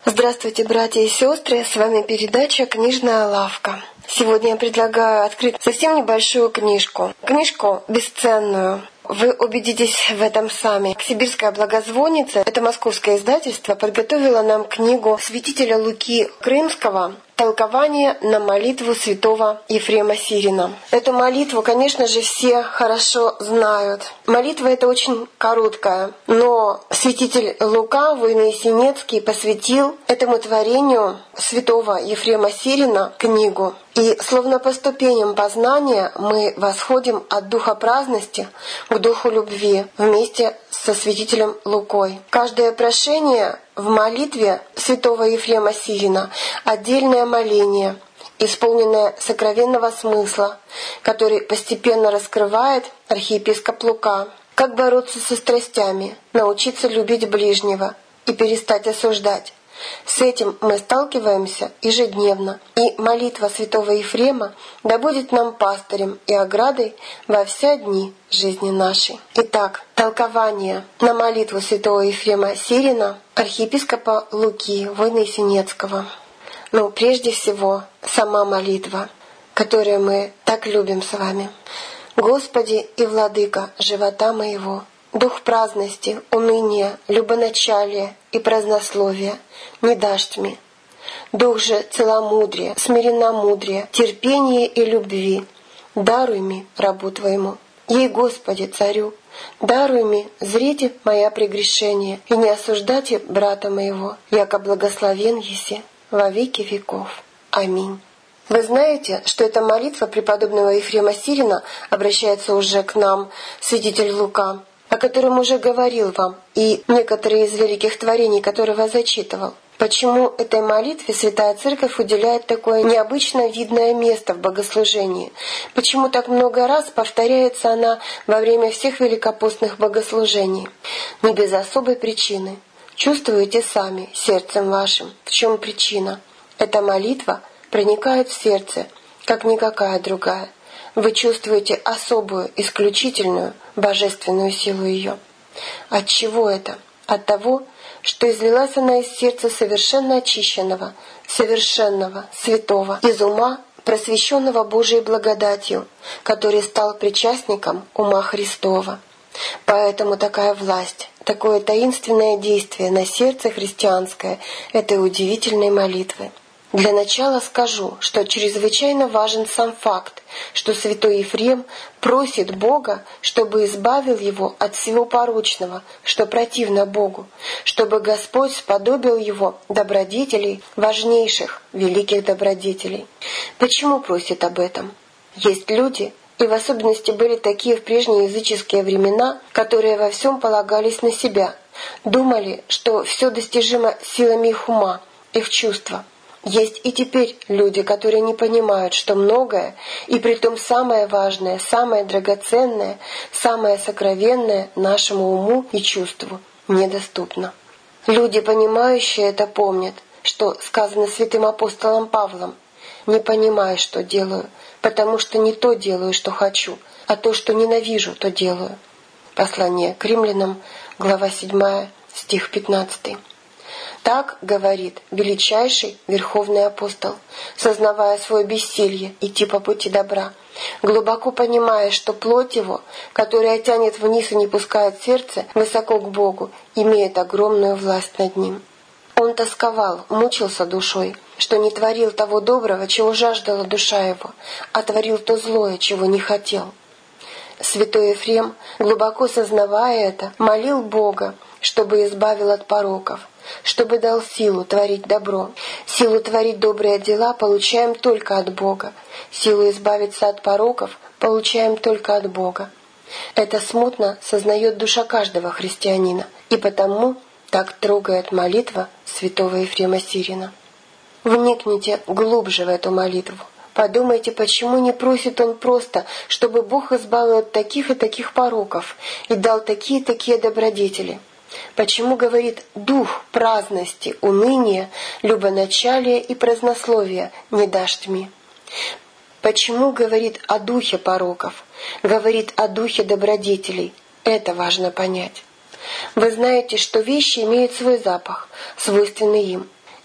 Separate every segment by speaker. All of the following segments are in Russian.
Speaker 1: Здравствуйте, братья и сестры! С вами передача «Книжная лавка». Сегодня я предлагаю открыть совсем небольшую книжку. Книжку бесценную. Вы убедитесь в этом сами. Сибирская благозвонница, это московское издательство, подготовила нам книгу святителя Луки Крымского «Толкование на молитву святого Ефрема Сирина». Эту молитву, конечно же, все хорошо знают. Молитва эта очень короткая, но святитель Лука, Воинно-Есенинский, посвятил этому творению святого Ефрема Сирина книгу. И словно по ступеням познания мы восходим от духа праздности к духу любви вместе со святителем Лукой. Каждое прошение в молитве святого Ефрема Сирина — отдельное моление, исполненное сокровенного смысла, который постепенно раскрывает архиепископ Лука. Как бороться со страстями, научиться любить ближнего и перестать осуждать. С этим мы сталкиваемся ежедневно, и молитва святого Ефрема да будет нам пастырем и оградой во все дни жизни нашей. Итак, толкование на молитву святого Ефрема Сирина, архиепископа Луки, Воинно-Есенинского. Прежде всего, сама молитва, которую мы так любим с вами. «Господи и Владыка живота моего, дух праздности, уныния, любоначалия и празднословия не дашь мне. Дух же целомудрия, смиренномудрия, терпения и любви даруй мне, рабу Твоему. Ей, Господи, Царю, даруй мне зрите моя прегрешение и не осуждайте брата моего, яко благословен еси во веки веков. Аминь». Вы знаете, что эта молитва преподобного Ефрема Сирина обращается уже к нам, святитель Лука, о котором уже говорил вам, и некоторые из великих творений, которого зачитывал. Почему этой молитве Святая Церковь уделяет такое необычно видное место в богослужении? Почему так много раз повторяется она во время всех великопостных богослужений? Не без особой причины. Чувствуете сами, сердцем вашим, в чем причина. Эта молитва проникает в сердце, как никакая другая. Вы чувствуете особую, исключительную, божественную силу ее. От чего это? От того, что излилась она из сердца совершенно очищенного, совершенного, святого, из ума, просвещенного Божией благодатью, который стал причастником ума Христова. Поэтому такая власть, такое таинственное действие на сердце христианское этой удивительной молитвы. Для начала скажу, что чрезвычайно важен сам факт, что святой Ефрем просит Бога, чтобы избавил его от всего порочного, что противно Богу, чтобы Господь сподобил его добродетелей, важнейших, великих добродетелей. Почему просит об этом? Есть люди, и в особенности были такие в прежние языческие времена, которые во всем полагались на себя, думали, что все достижимо силами их ума, их чувства. Есть и теперь люди, которые не понимают, что многое, и притом самое важное, самое драгоценное, самое сокровенное нашему уму и чувству недоступно. Люди, понимающие это, помнят, что сказано святым апостолом Павлом: «Не понимаю, что делаю, потому что не то делаю, что хочу, а то, что ненавижу, то делаю». Послание к Римлянам, глава 7, стих 15. Так говорит величайший верховный апостол, сознавая свое бессилие идти по пути добра, глубоко понимая, что плоть его, которая тянет вниз и не пускает сердце высоко к Богу, имеет огромную власть над ним. Он тосковал, мучился душой, что не творил того доброго, чего жаждала душа его, а творил то злое, чего не хотел. Святой Ефрем, глубоко сознавая это, молил Бога, чтобы избавил от пороков, чтобы дал силу творить добро. Силу творить добрые дела получаем только от Бога. Силу избавиться от пороков получаем только от Бога. Это смутно сознает душа каждого христианина, и потому так трогает молитва святого Ефрема Сирина. Вникните глубже в эту молитву. Подумайте, почему не просит он просто, чтобы Бог избавил от таких и таких пороков и дал такие и такие добродетели. Почему говорит «дух праздности, уныния, любоначалия и празднословия не дашь мне»? Почему говорит о духе пороков, говорит о духе добродетелей? Это важно понять. Вы знаете, что вещи имеют свой запах, свойственный им.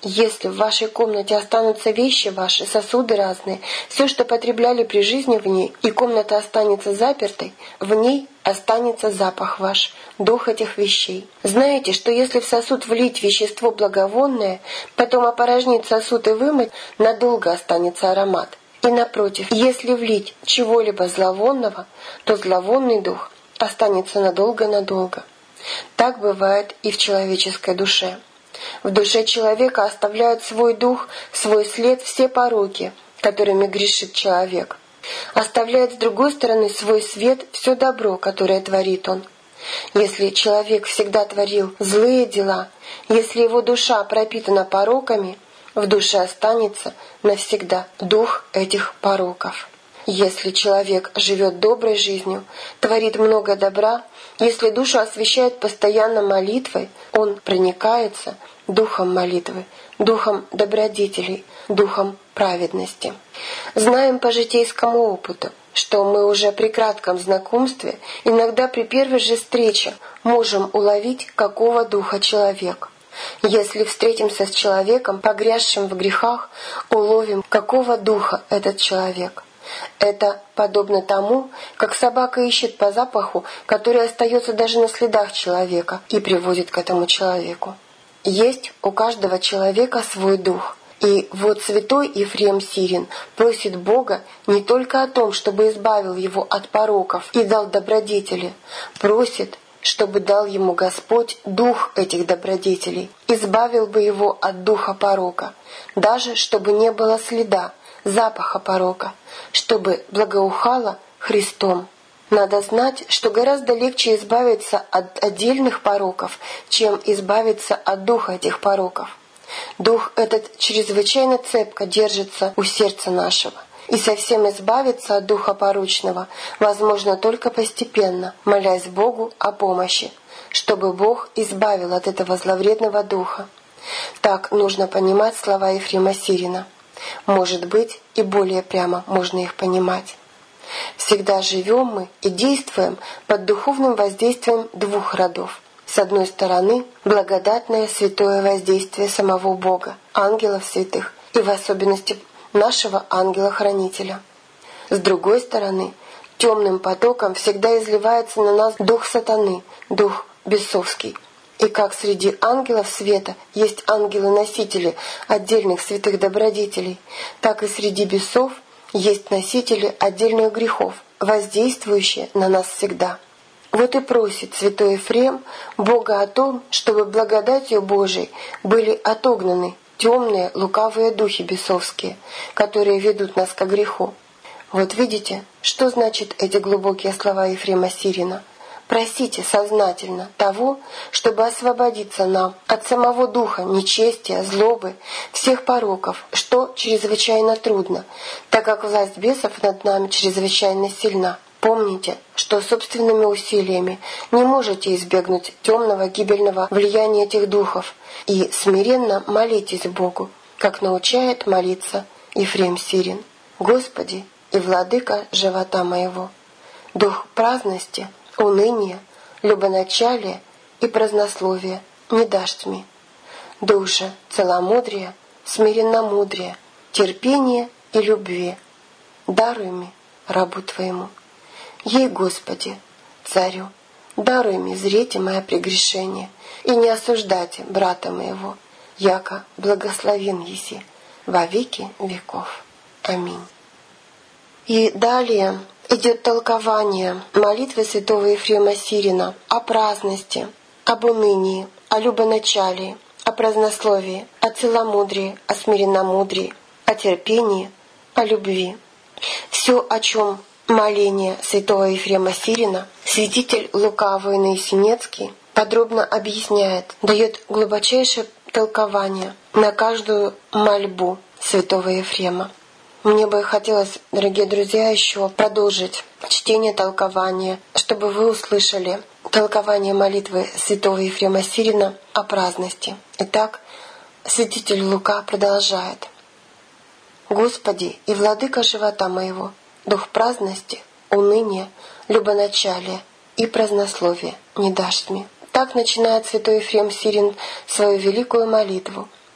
Speaker 1: Если в вашей комнате останутся вещи ваши, сосуды разные, все, что потребляли при жизни в ней, и комната останется запертой, в ней останется запах ваш, дух этих вещей. Знаете, что если в сосуд влить вещество благовонное, потом опорожнить сосуд и вымыть, надолго останется аромат. И напротив, если влить чего-либо зловонного, то зловонный дух останется надолго-надолго. Так бывает и в человеческой душе. В душе человека оставляют свой дух, свой след все пороки, которыми грешит человек. Оставляет с другой стороны свой свет все добро, которое творит он. Если человек всегда творил злые дела, если его душа пропитана пороками, в душе останется навсегда дух этих пороков. Если человек живет доброй жизнью, творит много добра, если душу освящает постоянно молитвой, он проникается духом молитвы, духом добродетелей, духом праведности. Знаем по житейскому опыту, что мы уже при кратком знакомстве, иногда при первой же встрече, можем уловить, какого духа человек. Если встретимся с человеком, погрязшим в грехах, уловим, какого духа этот человек. Это подобно тому, как собака ищет по запаху, который остается даже на следах человека и приводит к этому человеку. Есть у каждого человека свой дух. И вот святой Ефрем Сирин просит Бога не только о том, чтобы избавил его от пороков и дал добродетели, просит, чтобы дал ему Господь дух этих добродетелей, избавил бы его от духа порока, даже чтобы не было следа, запаха порока, чтобы благоухало Христом. Надо знать, что гораздо легче избавиться от отдельных пороков, чем избавиться от духа этих пороков. Дух этот чрезвычайно цепко держится у сердца нашего, и совсем избавиться от духа порочного возможно только постепенно, молясь Богу о помощи, чтобы Бог избавил от этого зловредного духа. Так нужно понимать слова Ефрема Сирина. Может быть, и более прямо можно их понимать. Всегда живем мы и действуем под духовным воздействием двух родов. С одной стороны, благодатное святое воздействие самого Бога, ангелов святых и в особенности нашего ангела-хранителя. С другой стороны, темным потоком всегда изливается на нас дух сатаны, дух бесовский. И как среди ангелов света есть ангелы-носители отдельных святых добродетелей, так и среди бесов есть носители отдельных грехов, воздействующие на нас всегда. Вот и просит святой Ефрем Бога о том, чтобы благодатью Божией были отогнаны темные лукавые духи бесовские, которые ведут нас ко греху. Вот видите, что значит эти глубокие слова Ефрема Сирина. Просите сознательно того, чтобы освободиться нам от самого духа нечестия, злобы, всех пороков, что чрезвычайно трудно, так как власть бесов над нами чрезвычайно сильна. Помните, что собственными усилиями не можете избегнуть темного гибельного влияния этих духов, и смиренно молитесь Богу, как научает молиться Ефрем Сирин. Господи и Владыка живота моего, дух праздности, уныния, любоначалия и празднословия не дашь мне. Дух же целомудрия, смиренномудрия, терпения и любви даруй мне, рабу Твоему. Ей, Господи, Царю, даруй мне зрите мое прегрешение и не осуждайте брата моего, яко благословен еси во веки веков. Аминь. И далее идет толкование молитвы святого Ефрема Сирина о праздности, об унынии, о любоначалии, о празднословии, о целомудрии, о смиренномудрии, о терпении, о любви. Все, о чем моление святого Ефрема Сирина, святитель Лука Воинно-Есенецкий подробно объясняет, дает глубочайшее толкование на каждую мольбу святого Ефрема. Мне бы хотелось, дорогие друзья, еще продолжить чтение толкования, чтобы вы услышали толкование молитвы святого Ефрема Сирина о праздности. Итак, святитель Лука продолжает. «Господи и Владыка живота моего, дух праздности, уныния, любоначалия и празднословия не дашь мне». Так начинает святой Ефрем Сирин свою великую молитву.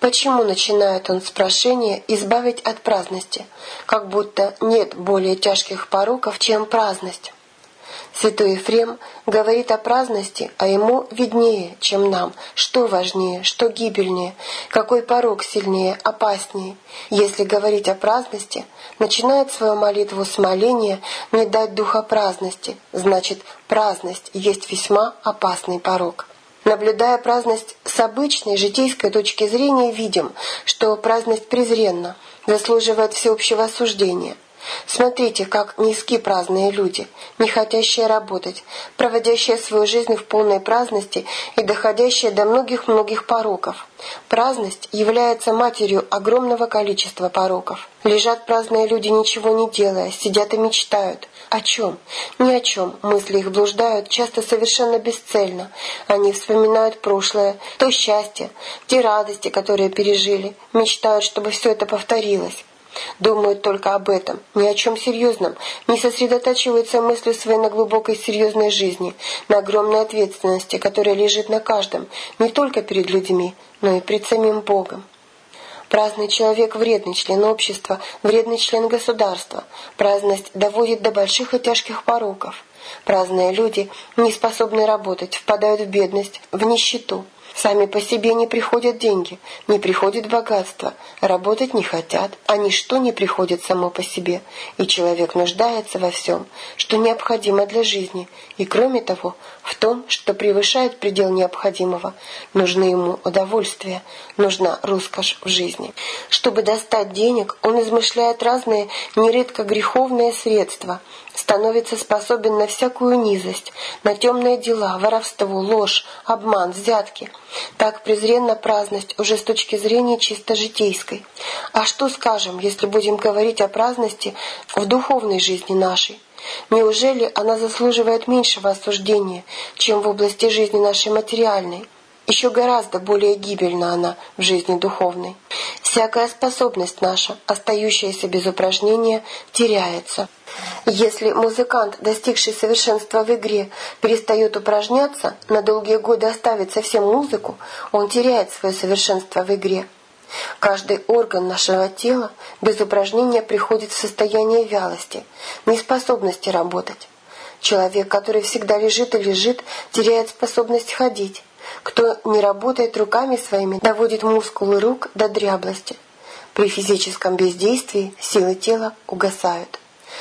Speaker 1: Почему начинает он с прошения избавить от праздности, как будто нет более тяжких пороков, чем праздность? Святой Ефрем говорит о праздности, а ему виднее, чем нам, что важнее, что гибельнее, какой порок сильнее, опаснее. Если говорить о праздности, начинает свою молитву с моления «не дать духа праздности», значит, праздность есть весьма опасный порок. Наблюдая праздность с обычной житейской точки зрения, видим, что праздность презренна, заслуживает всеобщего осуждения. Смотрите, как низки праздные люди, не хотящие работать, проводящие свою жизнь в полной праздности и доходящие до многих-многих пороков. Праздность является матерью огромного количества пороков. Лежат праздные люди, ничего не делая, сидят и мечтают. О чем? Ни о чем. Мысли их блуждают, часто совершенно бесцельно. Они вспоминают прошлое, то счастье, те радости, которые пережили, мечтают, чтобы все это повторилось. Думают только об этом, ни о чем серьезном, не сосредотачиваются мыслью своей на глубокой серьезной жизни, на огромной ответственности, которая лежит на каждом, не только перед людьми, но и пред самим Богом. Праздный человек — вредный член общества, вредный член государства. Праздность доводит до больших и тяжких пороков. Праздные люди не способны работать, впадают в бедность, в нищету. Сами по себе не приходят деньги, не приходит богатство, работать не хотят, а ничто не приходит само по себе, и человек нуждается во всем, что необходимо для жизни, и кроме того, в том, что превышает предел необходимого, нужны ему удовольствия, нужна роскошь в жизни. Чтобы достать денег, он измышляет разные, нередко греховные средства, становится способен на всякую низость, на темные дела, воровство, ложь, обман, взятки. Так презренна праздность уже с точки зрения чисто житейской. А что скажем, если будем говорить о праздности в духовной жизни нашей? Неужели она заслуживает меньшего осуждения, чем в области жизни нашей материальной? Еще гораздо более гибельна она в жизни духовной. Всякая способность наша, остающаяся без упражнения, теряется. Если музыкант, достигший совершенства в игре, перестает упражняться, на долгие годы оставит совсем музыку, он теряет свое совершенство в игре. Каждый орган нашего тела без упражнения приходит в состояние вялости, неспособности работать. Человек, который всегда лежит и лежит, теряет способность ходить. Кто не работает руками своими, доводит мускулы рук до дряблости. При физическом бездействии силы тела угасают.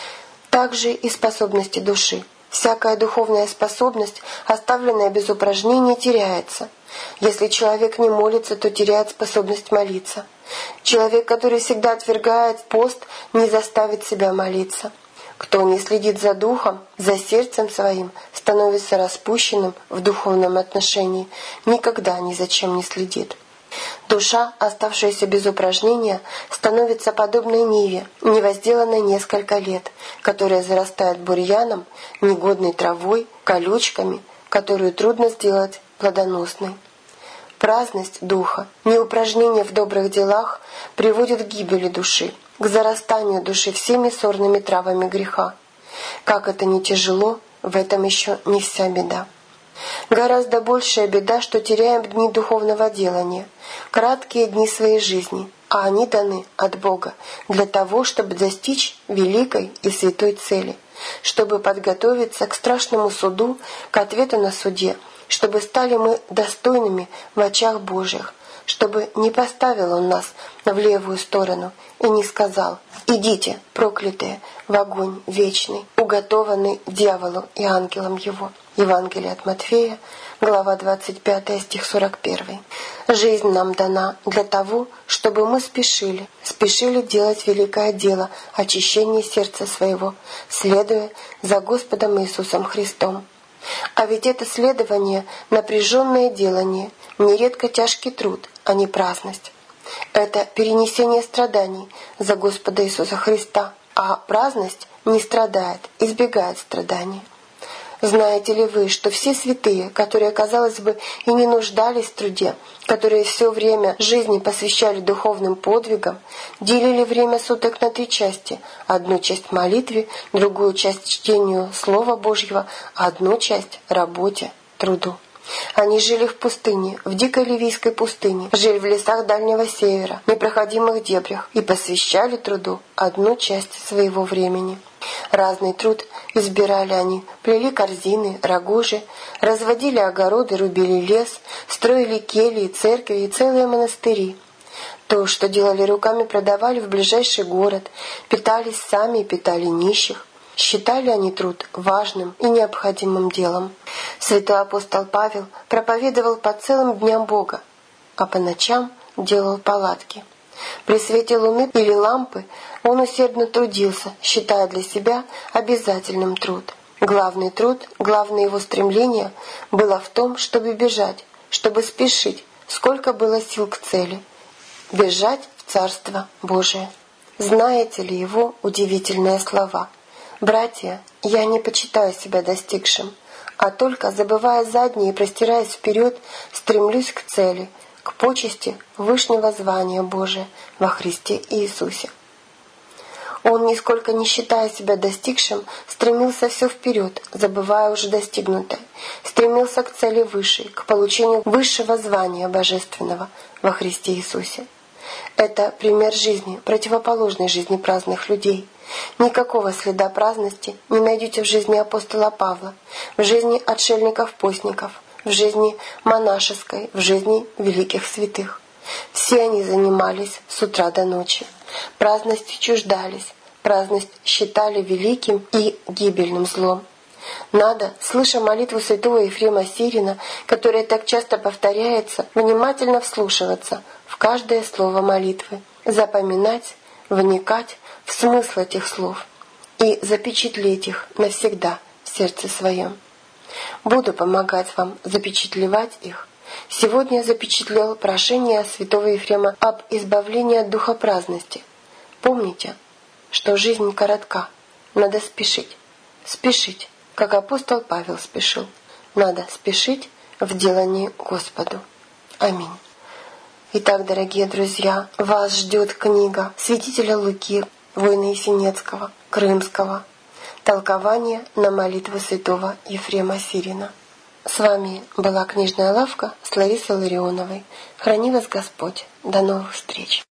Speaker 1: Также и способности души. Всякая духовная способность, оставленная без упражнений, теряется. Если человек не молится, то теряет способность молиться. Человек, который всегда отвергает пост, не заставит себя молиться. Кто не следит за духом, за сердцем своим, становится распущенным в духовном отношении, никогда ни за чем не следит. Душа, оставшаяся без упражнения, становится подобной ниве, невозделанной несколько лет, которая зарастает бурьяном, негодной травой, колючками, которую трудно сделать плодоносной. Праздность духа, неупражнение в добрых делах приводит к гибели души, к зарастанию души всеми сорными травами греха. Как это ни тяжело, в этом еще не вся беда. Гораздо большая беда, что теряем дни духовного делания, краткие дни своей жизни, а они даны от Бога для того, чтобы достичь великой и святой цели, чтобы подготовиться к страшному суду, к ответу на суде, чтобы стали мы достойными в очах Божьих, чтобы не поставил Он нас в левую сторону и не сказал: «Идите, проклятые, в огонь вечный, уготованный дьяволу и ангелам его». Евангелие от Матфея, глава 25, стих 41. Жизнь нам дана для того, чтобы мы спешили делать великое дело очищения сердца своего, следуя за Господом Иисусом Христом. А ведь это следование — напряженное делание, нередко тяжкий труд, а не праздность. Это перенесение страданий за Господа Иисуса Христа, а праздность не страдает, избегает страданий. Знаете ли вы, что все святые, которые, казалось бы, и не нуждались в труде, которые все время жизни посвящали духовным подвигам, делили время суток на 3 части: одну часть молитве, другую часть чтению Слова Божьего, а одну часть работе, труду? Они жили в пустыне, в дикой ливийской пустыне, жили в лесах Дальнего Севера, непроходимых дебрях и посвящали труду одну часть своего времени. Разный труд избирали они, плели корзины, рогожи, разводили огороды, рубили лес, строили кельи, церкви и целые монастыри. То, что делали руками, продавали в ближайший город, питались сами и питали нищих. Считали они труд важным и необходимым делом. Святой апостол Павел проповедовал по целым дням Бога, а по ночам делал палатки. При свете луны или лампы он усердно трудился, считая для себя обязательным труд. Главный труд, главное его стремление было в том, чтобы бежать, чтобы спешить, сколько было сил к цели. Бежать в Царство Божие. Знаете ли его удивительные слова? «Братья, я не почитаю себя достигшим, а только, забывая заднее и простираясь вперед, стремлюсь к цели, к почести вышнего звания Божия во Христе Иисусе». Он, нисколько не считая себя достигшим, стремился все вперед, забывая уже достигнутое, стремился к цели высшей, к получению высшего звания божественного во Христе Иисусе. Это пример жизни, противоположной жизни праздных людей. Никакого следа праздности не найдете в жизни апостола Павла, в жизни отшельников-постников, в жизни монашеской, в жизни великих святых. Все они занимались с утра до ночи. Праздности чуждались, праздность считали великим и гибельным злом. Надо, слыша молитву святого Ефрема Сирина, которая так часто повторяется, внимательно вслушиваться в каждое слово молитвы, запоминать, вникать в смысл этих слов и запечатлеть их навсегда в сердце своем. Буду помогать вам запечатлевать их. Сегодня я запечатлел прошение святого Ефрема об избавлении от духа праздности. Помните, что жизнь коротка, надо спешить. Спешить, как апостол Павел спешил. Надо спешить в делании Господу. Аминь. Итак, дорогие друзья, вас ждет книга святителя Луки, воина Есенецкого, Крымского, толкование на молитву святого Ефрема Сирина. С вами была книжная лавка с Ларисой Ларионовой. Храни вас Господь. До новых встреч.